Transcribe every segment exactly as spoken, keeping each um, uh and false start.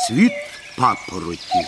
Процвіт папороті.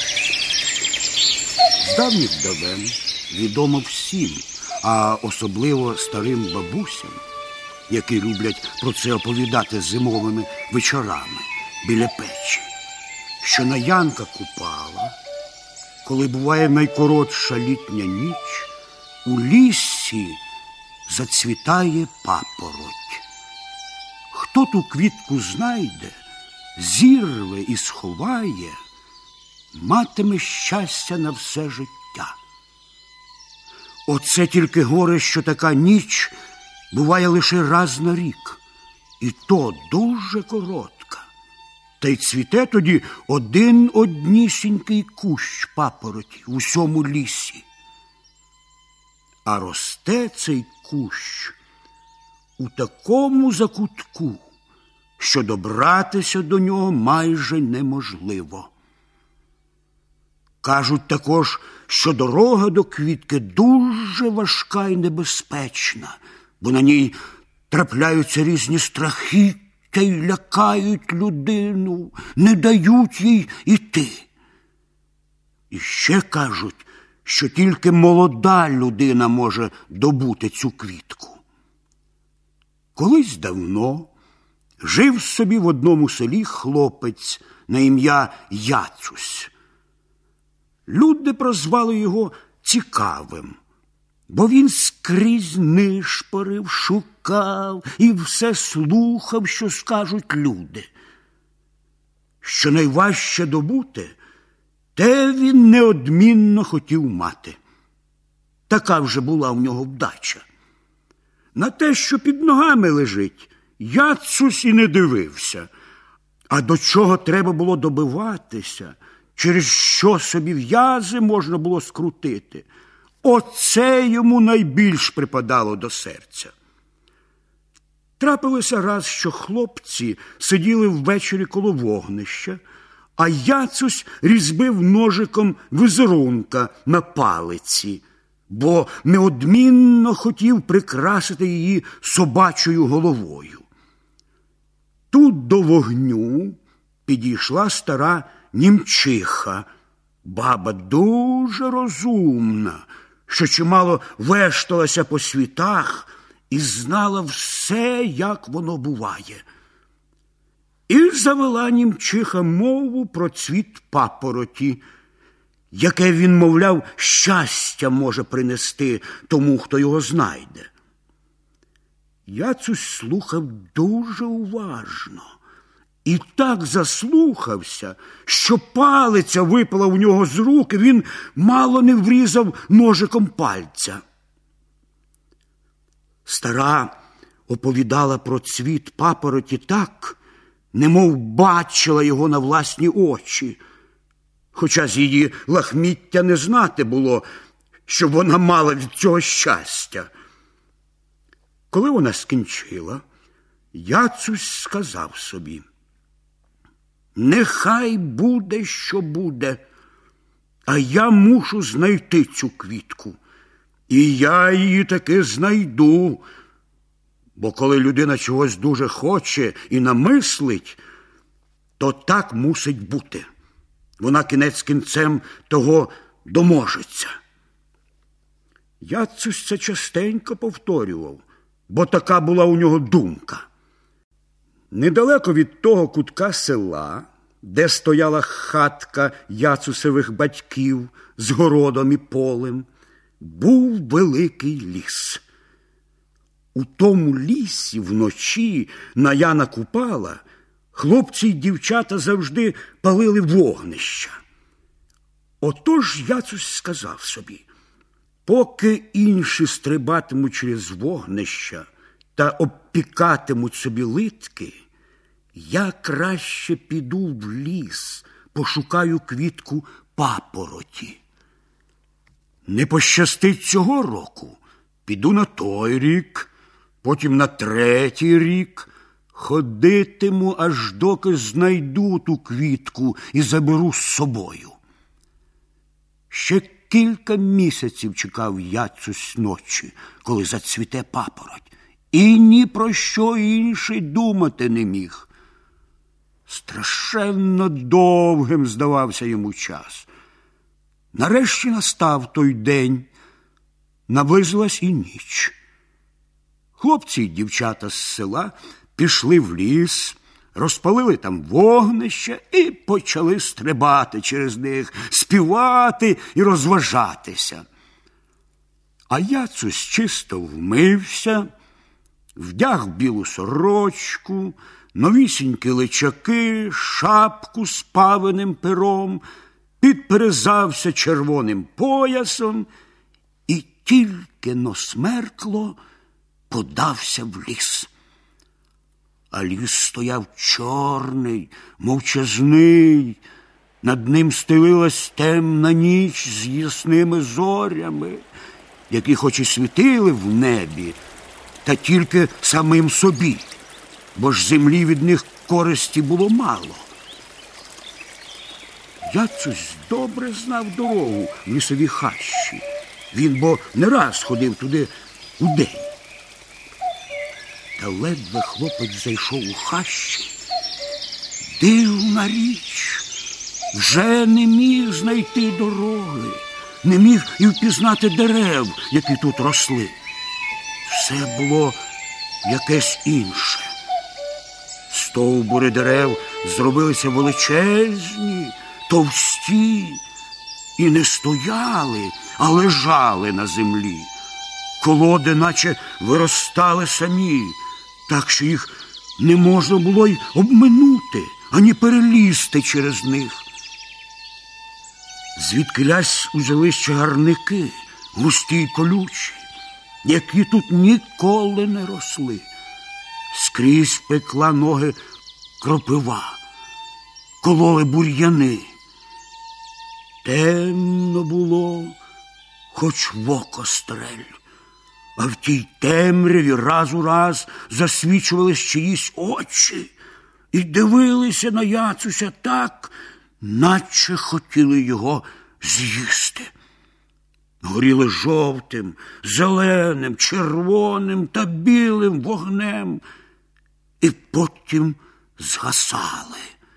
З давніх давен відомо всім, а особливо старим бабусям, які люблять про це оповідати зимовими вечорами біля печі, що на Янка Купала, коли буває найкоротша літня ніч, у лісі зацвітає папороть. Хто ту квітку знайде, зірве і сховає, матиме щастя на все життя. Оце тільки горе, що така ніч буває лише раз на рік, і то дуже коротка. Та й цвіте тоді один однісінький кущ папороті в усьому лісі. А росте цей кущ у такому закутку, що добратися до нього майже неможливо. Кажуть також, що дорога до квітки дуже важка і небезпечна, бо на ній трапляються різні страхіття й лякають людину, не дають їй іти. І ще кажуть, що тільки молода людина може добути цю квітку. Колись давно жив собі в одному селі хлопець на ім'я Яцусь. Люди прозвали його Цікавим, бо він скрізь нишпорив, шукав і все слухав, що скажуть люди. Що найважче добути, те він неодмінно хотів мати. Така вже була в нього вдача. На те, що під ногами лежить, Яцусь і не дивився. А до чого треба було добиватися, через що собі в'язи можна було скрутити, оце йому найбільш припадало до серця. Трапилося раз, що хлопці сиділи ввечері коло вогнища, а Яцусь різьбив ножиком візерунка на палиці, бо неодмінно хотів прикрасити її собачою головою. Тут до вогню підійшла стара німчиха, баба дуже розумна, що чимало вешталася по світах і знала все, як воно буває. І завела німчиха мову про цвіт папороті, яке він, мовляв, щастя може принести тому, хто його знайде. Яцусь слухав дуже уважно і так заслухався, що палиця випала у нього з рук, і він мало не врізав ножиком пальця. Стара оповідала про цвіт папороті так, немов бачила його на власні очі, хоча з її лахміття не знати було, що вона мала від цього щастя. Коли вона скінчила, Яцусь сказав собі: нехай буде, що буде, а я мушу знайти цю квітку. І я її таки знайду, бо коли людина чогось дуже хоче і намислить, то так мусить бути. Вона кінець кінцем того доможеться. Яцусь це частенько повторював, бо така була у нього думка. Недалеко від того кутка села, де стояла хатка Яцусевих батьків з городом і полем, був великий ліс. У тому лісі вночі на Яна Купала хлопці й дівчата завжди палили вогнища. Отож Яцусь сказав собі: поки інші стрибатимуть через вогнища та обпікатимуть собі литки, я краще піду в ліс, пошукаю квітку папороті. Не пощастить цього року, піду на той рік, потім на третій рік, ходитиму, аж доки знайду ту квітку і заберу з собою. Ще кілька місяців чекав Яцусь ночі, коли зацвіте папороть, і ні про що інше думати не міг. Страшенно довгим здавався йому час. Нарешті настав той день, наблизилась і ніч. Хлопці й дівчата з села пішли в ліс, розпалили там вогнище і почали стрибати через них, співати і розважатися. А Яцусь чисто вмився, вдяг білу сорочку, новісінькі личаки, шапку з павиним пером, підперезався червоним поясом і тільки-но смеркло подався в ліс. А ліс стояв чорний, мовчазний, над ним стелилась темна ніч з ясними зорями, які хоч і світили в небі, та тільки самим собі, бо ж землі від них користі було мало. Яцусь добре знав дорогу в лісові хащі. Він бо не раз ходив туди удень. Та ледве хлопець зайшов у хащі, дивна річ, вже не міг знайти дороги, не міг і впізнати дерев, які тут росли. Все було якесь інше. Стовбури дерев зробилися величезні, товсті, і не стояли, а лежали на землі. Колоди наче виростали самі, так що їх не можна було й обминути, ані перелізти через них. Звідкилясь узялись чагарники, густі й колючі, які тут ніколи не росли. Скрізь пекла ноги кропива, кололи бур'яни. Темно було, хоч в око стрель, а в тій темряві раз у раз засвічувались чиїсь очі і дивилися на Яцуся так, наче хотіли його з'їсти. Горіли жовтим, зеленим, червоним та білим вогнем і потім згасали.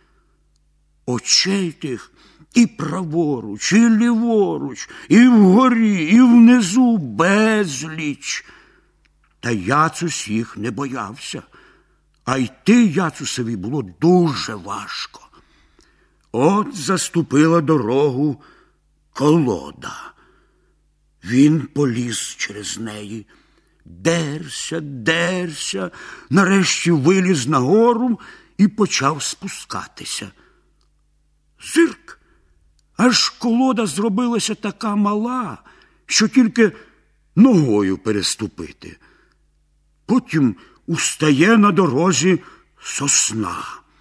Очей тих і праворуч, і ліворуч, і вгорі, і внизу безліч. Та Яцусь їх не боявся, а йти Яцусеві було дуже важко. От заступила дорогу колода. Він поліз через неї, дерся, дерся, нарешті виліз на гору і почав спускатися. Зирк! Аж колода зробилася така мала, що тільки ногою переступити. Потім устає на дорозі сосна.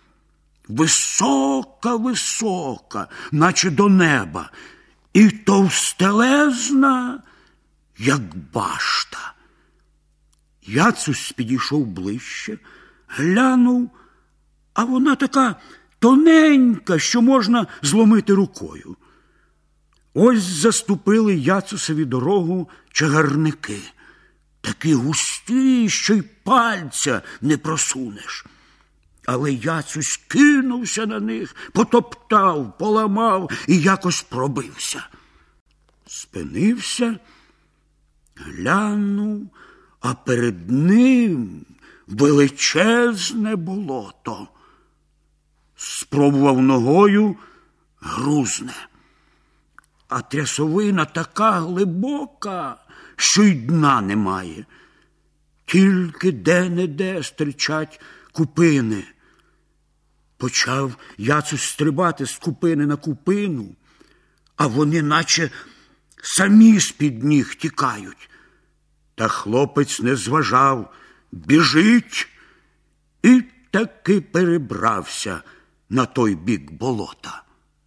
Висока-висока, наче до неба, і товстелезна, як башта. Яцусь підійшов ближче, глянув, а вона така тоненька, що можна зломити рукою. Ось заступили Яцусеві дорогу чагарники, такі густі, що й пальця не просунеш. Але Яцусь кинувся на них, потоптав, поламав і якось пробився. Спинився, глянув, а перед ним величезне болото. Спробував ногою, грузне. А трясовина така глибока, що й дна немає. Тільки де-не-де стирчать купини. Почав Яцусь стрибати з купини на купину, а вони наче самі з-під ніг тікають. Та хлопець не зважав, біжить, і таки перебрався на той бік болота.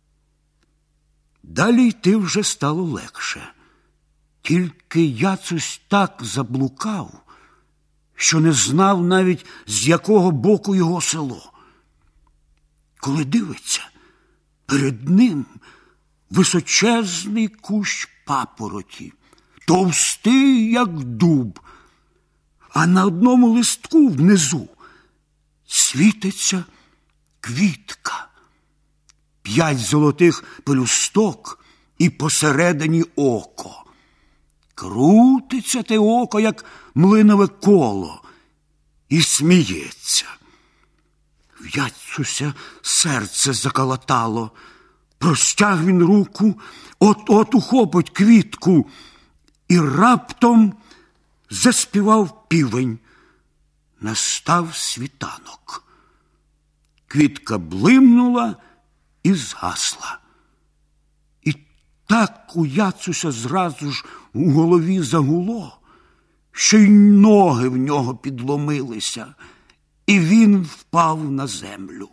Далі йти вже стало легше. Тільки Яцусь так заблукав, що не знав навіть, з якого боку його село. Коли дивиться, перед ним височезний кущ папороті, товстий, як дуб, а на одному листку внизу світиться квітка. П'ять золотих пелюсток і посередині око. Крутиться те око, як млинове коло, і сміється. В Яцуся серце заколотало. Простяг він руку, от-от ухопить квітку, і раптом заспівав півень. Настав світанок. Квітка блимнула і згасла. І так у Яцуся зразу ж у голові загуло, що й ноги в нього підломилися, і він впав на землю.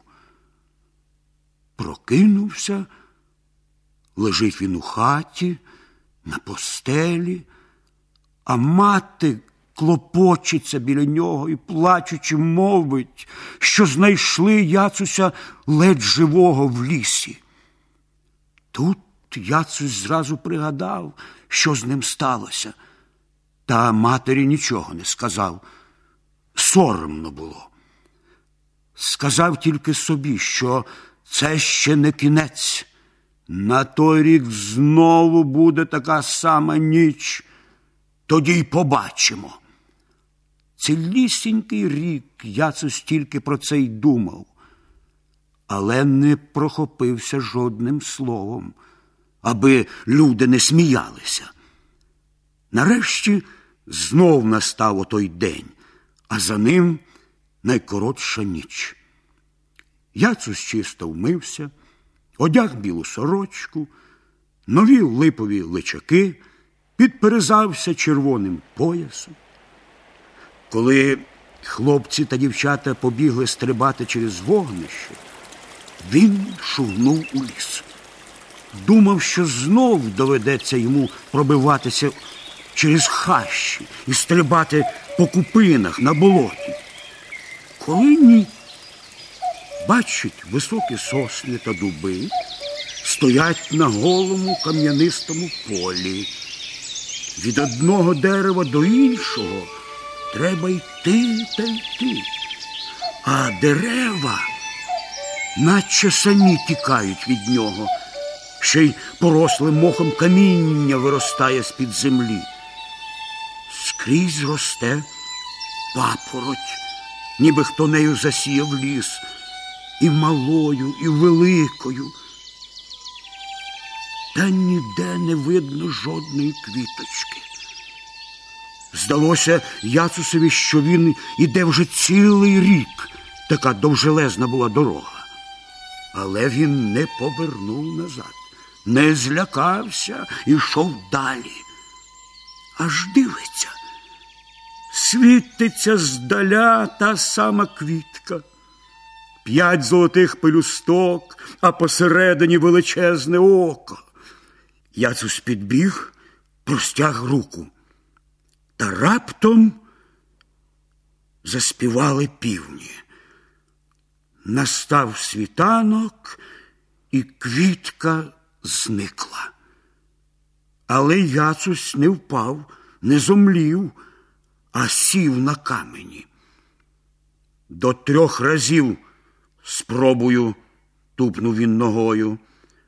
Прокинувся, лежить він у хаті, на постелі, а мати клопочеться біля нього і, плачучи, мовить, що знайшли Яцуся ледь живого в лісі. Тут Яцусь зразу пригадав, що з ним сталося, та матері нічого не сказав. Соромно було. Сказав тільки собі, що це ще не кінець. На той рік знову буде така сама ніч, тоді й побачимо. Цілісінький рік Яцусь тільки про це й думав, але не прохопився жодним словом, аби люди не сміялися. Нарешті знов настав отой день, а за ним найкоротша ніч. Яцусь чисто вмився, одяг білу сорочку, нові липові личаки, підперезався червоним поясом. Коли хлопці та дівчата побігли стрибати через вогнище, він шугнув у ліс. Думав, що знов доведеться йому пробиватися через хащі і стрибати по купинах на болоті. Коли ні, бачить, високі сосни та дуби стоять на голому кам'янистому полі. Від одного дерева до іншого треба йти та йти, а дерева наче самі тікають від нього, ще й поросле мохом каміння виростає з-під землі. Скрізь росте папороть, ніби хто нею засіяв ліс, і малою, і великою. Та ніде не видно жодної квіточки. Здалося Яцусеві, що він іде вже цілий рік, така довжелезна була дорога. Але він не повернув назад, не злякався, ішов далі. Аж дивиться, світиться здаля та сама квітка. П'ять золотих пелюсток, а посередині величезне око. Яцусь підбіг, простяг руку. Та раптом заспівали півні. Настав світанок, і квітка зникла. Але Яцусь не впав, не зомлів, а сів на камені. До трьох разів спробую, тупнув він ногою.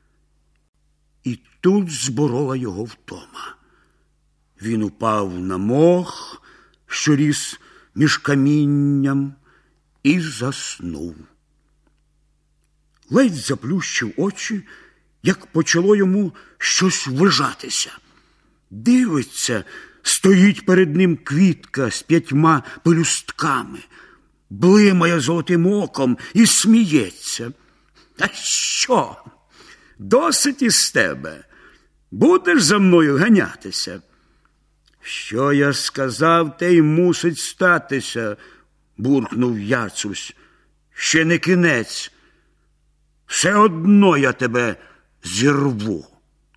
І тут зборола його втома. Він упав на мох, що ріс між камінням, і заснув. Ледь заплющив очі, як почало йому щось вижатися. Дивиться, стоїть перед ним квітка з п'ятьма пелюстками, блимає золотим оком і сміється. Та що? Досить із тебе. Будеш за мною ганятися? Що я сказав, те й мусить статися, буркнув Яцусь. Ще не кінець. Все одно я тебе зірву.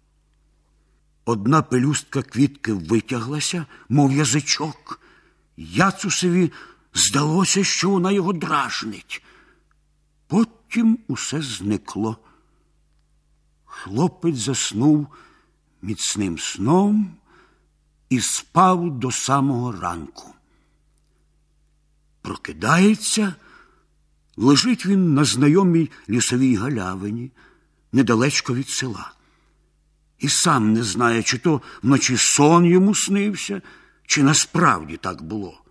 Одна пелюстка квітки витяглася, мов язичок. Яцусеві здалося, що вона його дражнить. Потім усе зникло. Хлопець заснув міцним сном і спав до самого ранку. Прокидається, Лежить він на знайомій лісовій галявині, недалечко від села. І сам не знає, чи то вночі сон йому снився, чи насправді так було.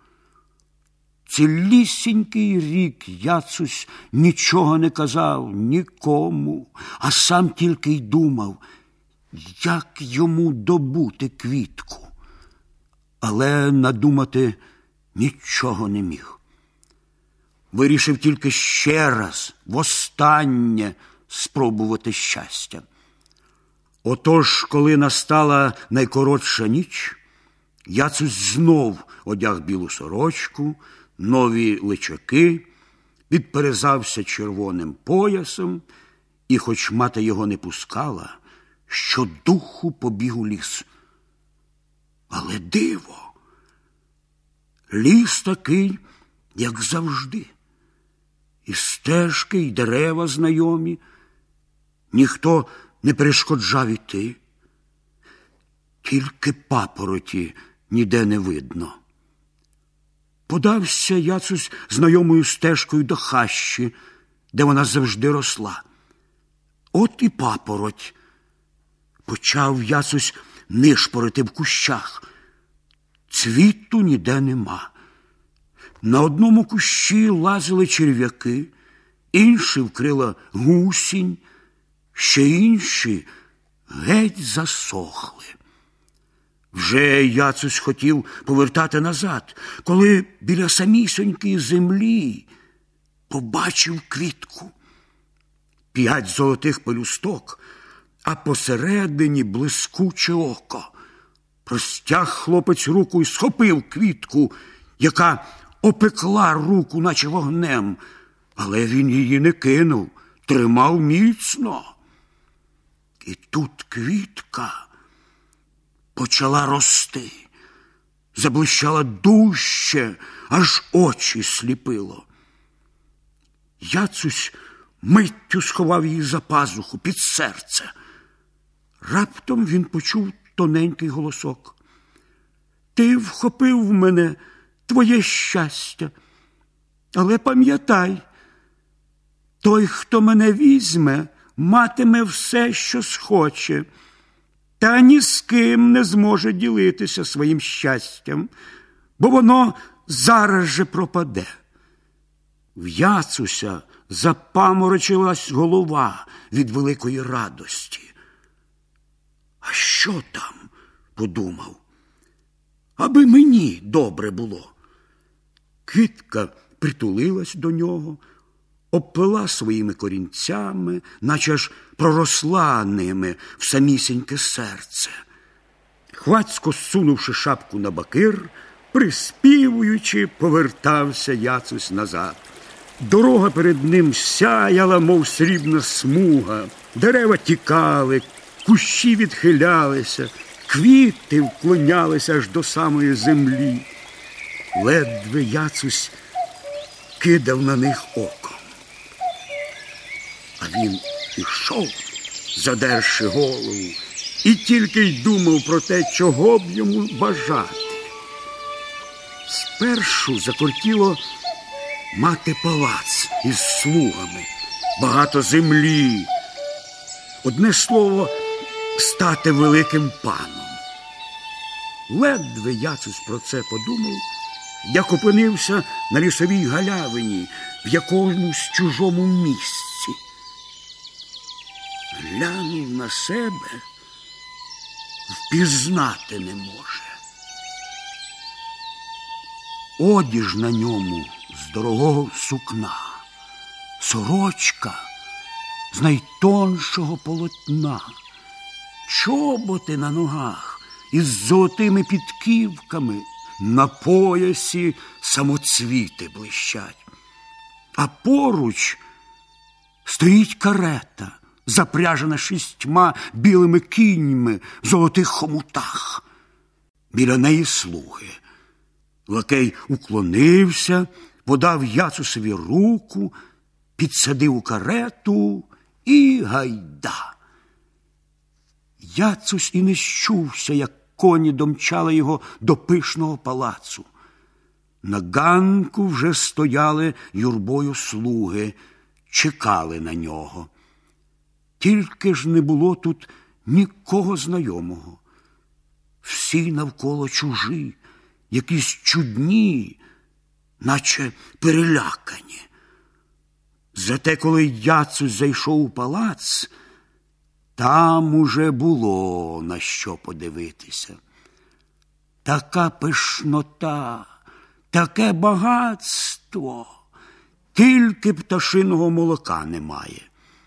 Цілісінький рік Яцусь нічого не казав нікому, а сам тільки й думав, як йому добути квітку. Але надумати нічого не міг. Вирішив тільки ще раз, востаннє, спробувати щастя. Отож, коли настала найкоротша ніч, Яцусь знов одяг білу сорочку, нові личаки, підперезався червоним поясом і, хоч мати його не пускала, щодуху побіг у ліс. Але диво! Ліс такий, як завжди. І стежки, і дерева знайомі. Ніхто не перешкоджав іти. Тільки папороті ніде не видно. Подався Яцусь знайомою стежкою до хащі, де вона завжди росла. От і папороть. Почав Яцусь нишпорити в кущах. Цвіту ніде нема. На одному кущі лазили черв'яки, інші вкрила гусінь, ще інші геть засохли. Вже Яцусь хотів повертати назад, коли біля самісінької землі побачив квітку. П'ять золотих пелюсток, а посередині блискуче око. Простяг хлопець руку і схопив квітку, яка опекла руку, наче вогнем. Але він її не кинув, тримав міцно. І тут квітка почала рости, заблищала дужче, аж очі сліпило. Яцусь миттю сховав її за пазуху, під серце. Раптом він почув тоненький голосок. «Ти вхопив в мене твоє щастя, але пам'ятай, той, хто мене візьме, матиме все, що схоче, та ні з ким не зможе ділитися своїм щастям, бо воно зараз же пропаде». В Яцуся запаморочилась голова від великої радості. «А що там?» – подумав. «Аби мені добре було». Квітка притулилась до нього, обплила своїми корінцями, наче аж проросла ними в самісіньке серце. Хвацько сунувши шапку на бакир, приспівуючи, повертався Яцусь назад. Дорога перед ним сяяла, мов срібна смуга. Дерева тікали, кущі відхилялися, квіти вклонялися аж до самої землі. Ледве Яцусь кидав на них оком. А він ішов, задерши голову, і тільки й думав про те, чого б йому бажати. Спершу закортіло мати палац із слугами, багато землі. Одне слово, стати великим паном. Ледве Яцусь про це подумав, як опинився на лісовій галявині в якомусь чужому місці. Глянув на себе, впізнати не може. Одіж на ньому з дорогого сукна, сорочка з найтоншого полотна, чоботи на ногах із золотими підківками, на поясі самоцвіти блищать. А поруч стоїть карета, запряжена шістьма білими кіньми в золотих хомутах. Біля неї слуги. Лакей уклонився, подав Яцусеві руку, підсадив у карету і гайда. Яцусь і не щувся, як коні домчали його до пишного палацу. На ганку вже стояли юрбою слуги, чекали на нього. Тільки ж не було тут нікого знайомого. Всі навколо чужі, якісь чудні, наче перелякані. Зате, коли Яцусь зайшов у палац, там уже було на що подивитися. Така пишнота, таке багатство, тільки пташиного молока немає.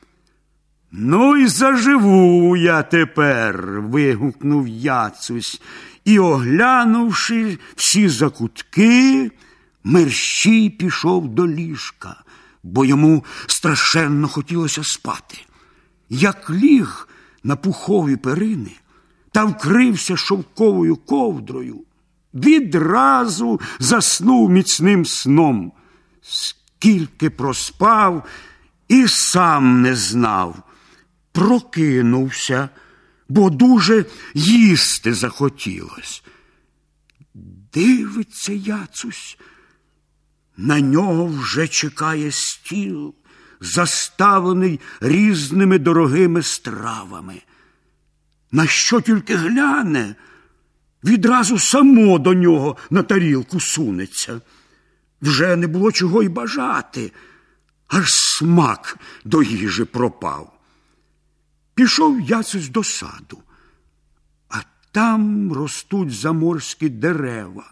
«Ну й заживу я тепер!» – вигукнув Яцусь, і, оглянувши всі закутки, мерщій пішов до ліжка, бо йому страшенно хотілося спати. Як ліг на пухові перини та вкрився шовковою ковдрою, відразу заснув міцним сном. Скільки проспав, і сам не знав. Прокинувся, бо дуже їсти захотілось. Дивиться Яцусь, на нього вже чекає стіл, заставлений різними дорогими стравами. На що тільки гляне, відразу само до нього на тарілку сунеться. Вже не було чого й бажати, аж смак до їжі пропав. Пішов Яцусь до саду, а там ростуть заморські дерева.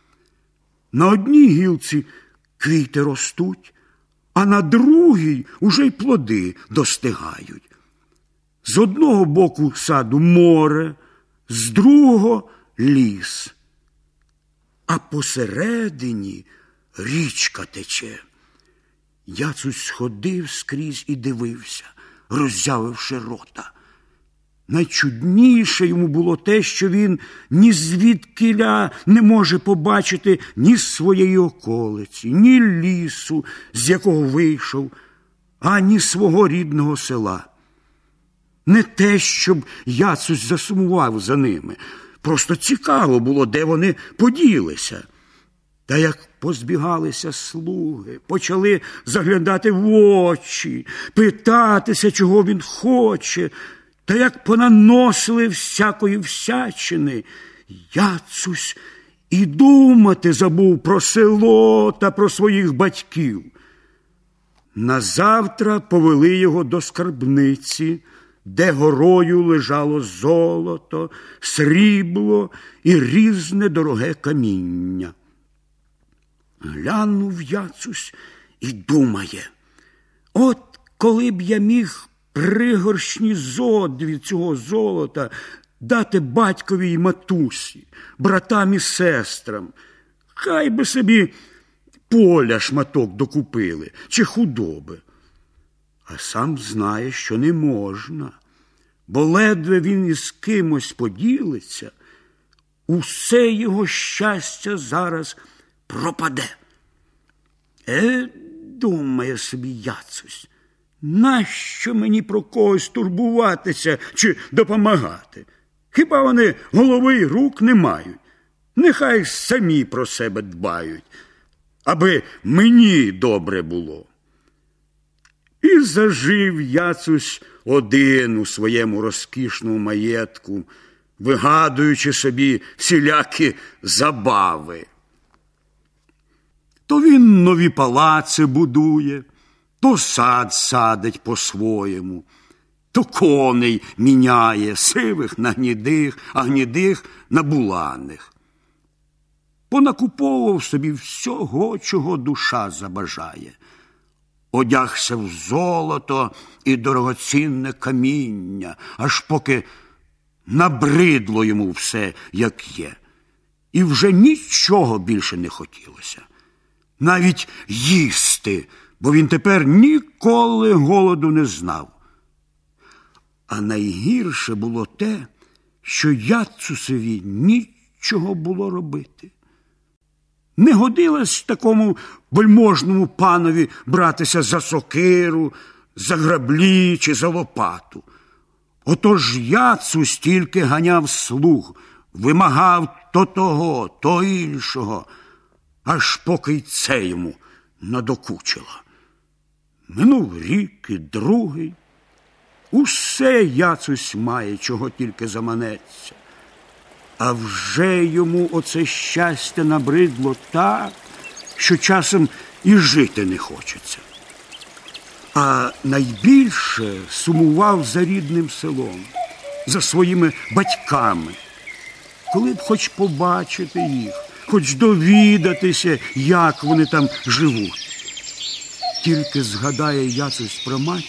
На одній гілці квіти ростуть, а на другій уже й плоди достигають. З одного боку саду море, з другого ліс, а посередині річка тече. Яцусь сходив скрізь і дивився, роззявивши рота. Найчудніше йому було те, що він ні звідкіля не може побачити ні своєї околиці, ні лісу, з якого вийшов, ані свого рідного села. Не те, щоб Яцусь засумував за ними, просто цікаво було, де вони поділися. Та як позбігалися слуги, почали заглядати в очі, питатися, чого він хоче, та як понаносили всякої всячини, Яцусь і думати забув про село та про своїх батьків. Назавтра повели його до скарбниці, де горою лежало золото, срібло і різне дороге каміння. Глянув Яцусь і думає, от коли б я міг пригоршні зод від цього золота дати батькові й матусі, братам і сестрам, хай би собі поля шматок докупили чи худоби. А сам знає, що не можна, бо ледве він із кимось поділиться, усе його щастя зараз пропаде. Е, думає собі Яцусь, нащо мені про когось турбуватися чи допомагати? Хіба вони голови й рук не мають? Нехай самі про себе дбають, аби мені добре було. І зажив Яцусь один у своєму розкішному маєтку, вигадуючи собі всілякі забави. То він нові палаци будує, то сад садить по-своєму, то коней міняє, сивих на гнідих, а гнідих на буланих. Понакуповував собі всього, чого душа забажає. Одягся в золото і дорогоцінне каміння, аж поки набридло йому все, як є. І вже нічого більше не хотілося. Навіть їсти, бо він тепер ніколи голоду не знав. А найгірше було те, що Яцусеві нічого було робити. Не годилось такому вельможному панові братися за сокиру, за граблі чи за лопату. Отож Яцусь тільки ганяв слуг, вимагав то того, то іншого, аж поки й це йому надокучило. Минув рік і другий. Усе Яцусь має, чого тільки заманеться. А вже йому оце щастя набридло так, що часом і жити не хочеться. А найбільше сумував за рідним селом, за своїми батьками. Коли б хоч побачити їх, хоч довідатися, як вони там живуть. Тільки згадає Яцусь про матір,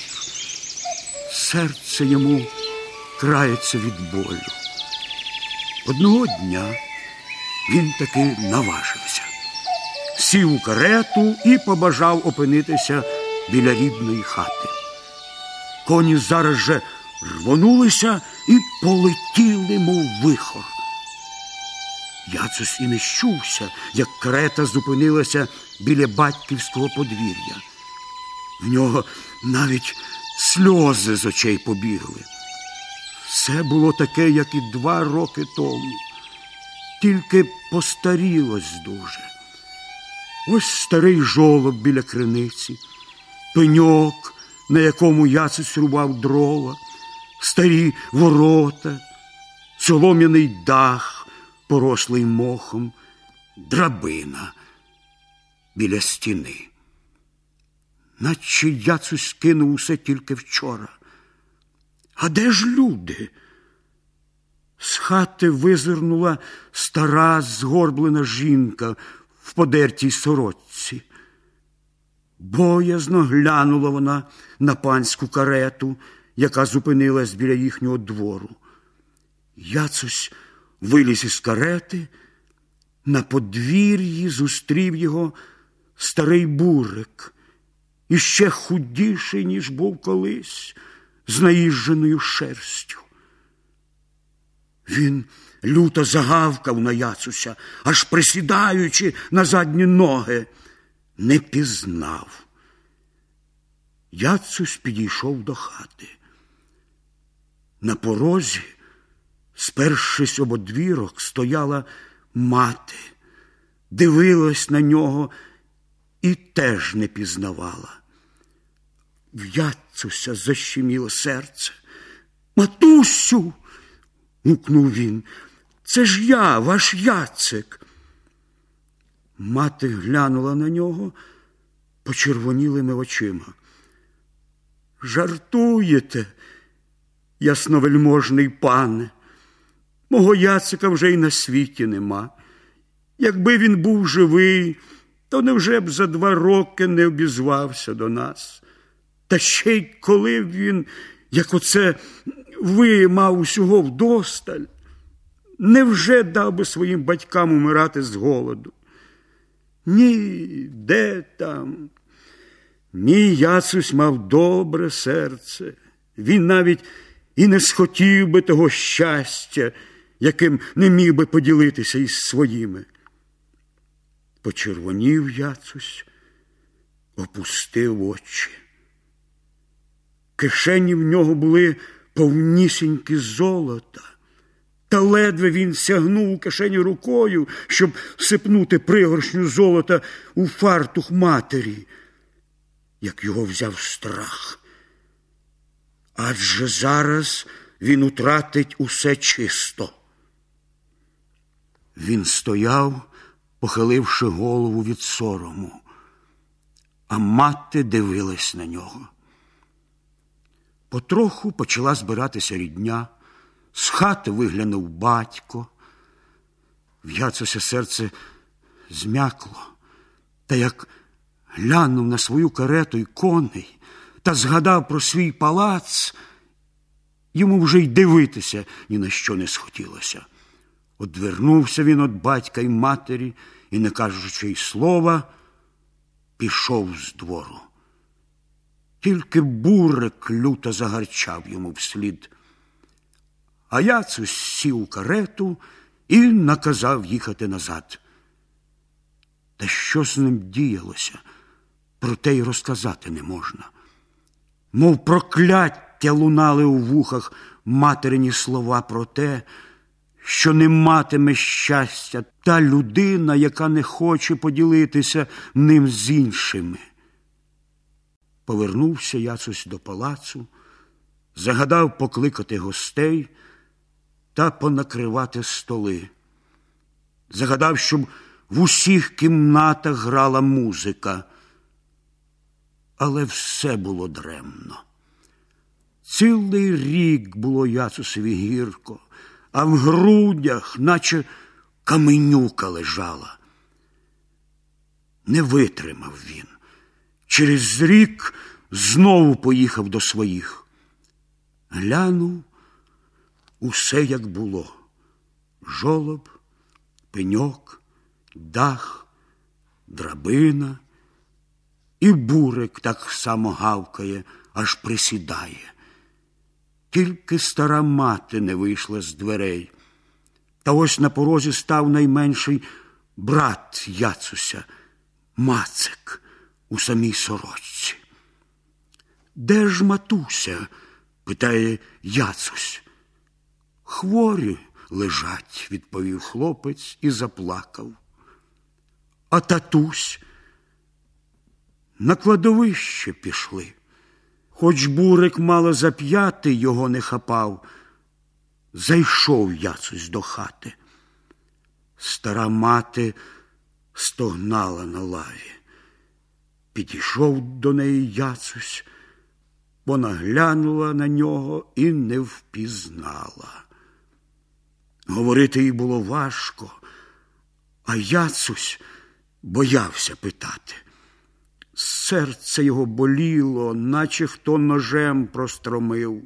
серце йому крається від болю. Одного дня він таки наважився. Сів у карету і побажав опинитися біля рідної хати. Коні зараз же рвонулися і полетіли, мов вихор. Яцусь і не щувся, як карета зупинилася біля батьківського подвір'я. В нього навіть сльози з очей побігли. Все було таке, як і два роки тому, тільки постарілось дуже. Ось старий жолоб біля криниці, пеньок, на якому Яцусь рубав дрова, старі ворота, солом'яний дах, порослий мохом, драбина біля стіни. Наче Яцусь кинув усе тільки вчора. А де ж люди? З хати визирнула стара згорблена жінка в подертій сорочці. Боязно глянула вона на панську карету, яка зупинилась біля їхнього двору. Яцусь виліз із карети, на подвір'ї зустрів його старий бурик, іще худіший, ніж був колись, з наїждженою шерстю. Він люто загавкав на Яцуся, аж присідаючи на задні ноги. Не пізнав. Яцусь підійшов до хати. На порозі, спершись об одвірок, стояла мати, дивилась на нього і теж не пізнавала. В Яцуся защеміло серце. «Матусю!» – гукнув він. «Це ж я, ваш Яцик!» Мати глянула на нього почервонілими очима. «Жартуєте, ясновельможний пане, мого Яцика вже й на світі нема. Якби він був живий, то невже б за два роки не обізвався до нас? Та ще й коли б він, як оце ви, мав усього вдосталь, невже дав би своїм батькам умирати з голоду? Ні, де там? Мій Яцусь мав добре серце. Він навіть і не схотів би того щастя, яким не міг би поділитися із своїми». Почервонів Яцусь, опустив очі. Кишені в нього були повнісінькі золота, та ледве він сягнув у кишеню рукою, щоб всипнути пригоршню золота у фартух матері, як його взяв страх. Адже зараз він утратить усе чисто. Він стояв, похиливши голову від сорому, а мати дивилась на нього. Потроху почала збиратися рідня, з хати виглянув батько. В Яцуся серце зм'якло, та як глянув на свою карету й коней та згадав про свій палац, йому вже й дивитися ні на що не схотілося. Одвернувся він від батька й матері і, не кажучи й слова, пішов з двору. Тільки бурик люто загарчав йому вслід. А Яцусь сів у карету і наказав їхати назад. Та що з ним діялося, про те й розказати не можна. Мов прокляття лунали у вухах материні слова про те, що не матиме щастя та людина, яка не хоче поділитися ним з іншими. Повернувся Яцусь до палацу, загадав покликати гостей та понакривати столи. Загадав, щоб в усіх кімнатах грала музика. Але все було даремно. Цілий рік було Яцусеві гірко, а в грудях наче каменюка лежала. Не витримав він. Через рік знову поїхав до своїх. Глянув, усе як було. Жолоб, пеньок, дах, драбина. І бурик так само гавкає, аж присідає. Тільки стара мати не вийшла з дверей. Та ось на порозі став найменший брат Яцуся, Мацик, у самій сорочці. «Де ж матуся?» – питає Яцусь. «Хворі лежать», – відповів хлопець і заплакав. «А татусь?» «На кладовище пішли». Хоч бурик мало зап'яти його не хапав, зайшов Яцусь до хати. Стара мати стогнала на лаві. Підійшов до неї Яцусь, вона глянула на нього і не впізнала. Говорити їй було важко, а Яцусь боявся питати. Серце його боліло, наче хто ножем простромив.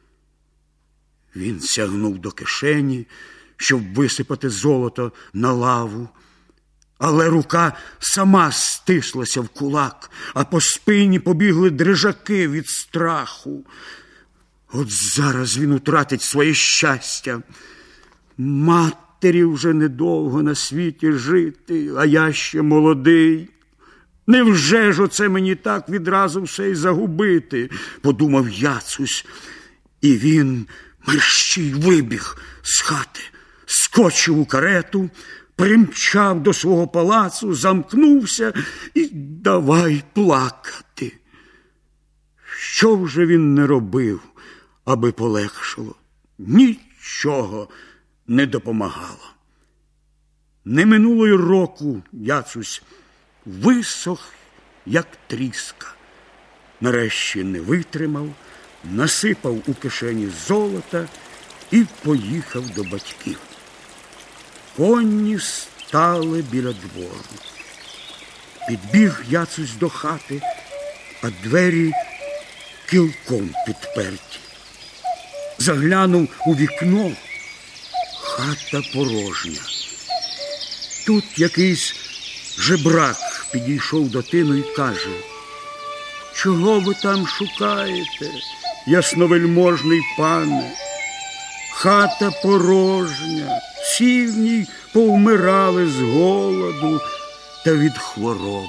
Він сягнув до кишені, щоб висипати золото на лаву, але рука сама стислася в кулак, а по спині побігли дрижаки від страху. От зараз він утратить своє щастя. Матері вже недовго на світі жити, а я ще молодий. Невже ж оце мені так відразу все й загубити, подумав Яцусь. І він мерщій вибіг з хати, скочив у карету, примчав до свого палацу, замкнувся і давай плакати. Що вже він не робив, аби полегшало? Нічого не допомагало. Не минуло й року Яцусь висох, як тріска. Нарешті не витримав, насипав у кишені золота і поїхав до батьків. Коні стали біля двору. Підбіг Яцусь до хати, а двері кілком підперті. Заглянув у вікно, хата порожня. Тут якийсь жебрак підійшов до тину і каже: «Чого ви там шукаєте, ясновельможний пане? Хата порожня, всі в ній повмирали з голоду та від хвороби.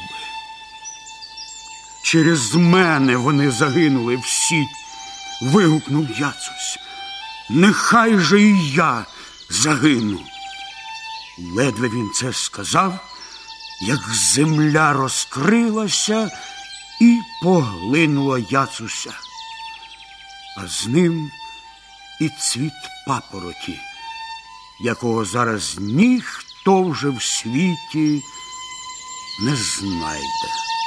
Через мене вони загинули всі», – вигукнув Яцусь. «Нехай же і я загину». Ледве він це сказав, як земля розкрилася і поглинула Яцуся, а з ним і цвіт папороті, якого зараз ніхто вже в світі не знайде.